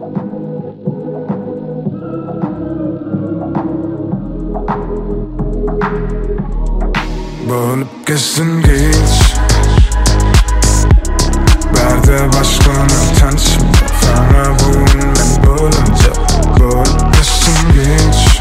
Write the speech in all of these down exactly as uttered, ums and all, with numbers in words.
Bulup geçsin geç Berde başkanı tanışma Sana bugün ben bulunca Bulup geçsin geç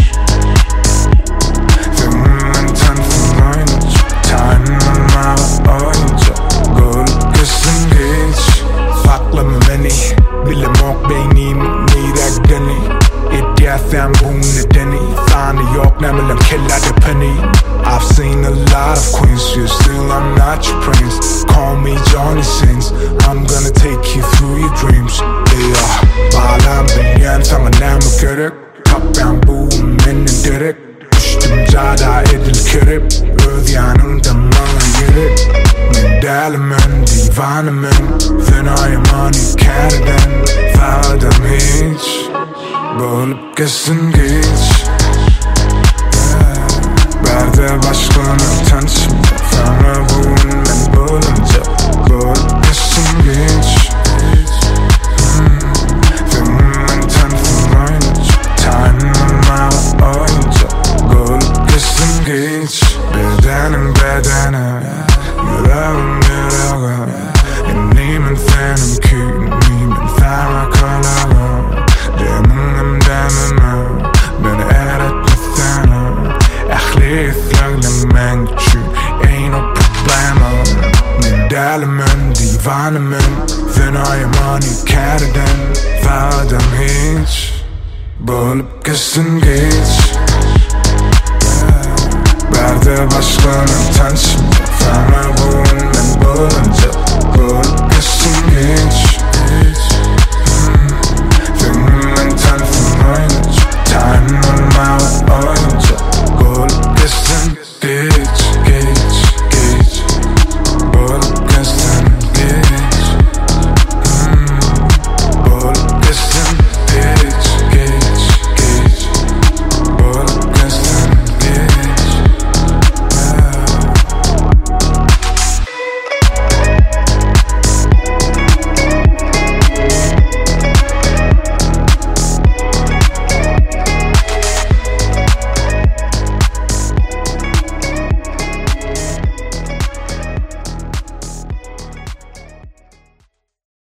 Filmden tanıfım oynayınca Tanımama oyunca Bulup geçsin geç Faklama beni Bilim ok beynimin niragdeni İddiasen bu nedeni Fanı yok nemelen kellerde penny I've seen a lot of queens, you still I'm not your prince. Call me Johnny Sins, I'm gonna take you through your dreams. Yeah, bağlam bilyen sana ne mi gerek? Kapyan bu benim direk. Düştüm cada edil kerip. Öz yanımda bana gerek. Men delimin, divanımın. Fenayım hani kerden. Fadım hiç. Bulup geçsin geç. Berde başkanı tanışma Sana bugün ben bulunca Bulup geçsin geç hmm. Filmden tanıfım oynayınca Tanımama oyunca Bulup geçsin geç Bedenim bedene Yüreğim yüreğe Enimin fenim künimin ferme kalaga Deminim demime Beni eretmesene Ählislaglen men için ain't no problema Men delimin, divanımın Fenayım hani kerden Fadım hiç Bulup geçsin geç Berde başkanı tanışma Sana bugün ben bulunca Bulup geçsin geç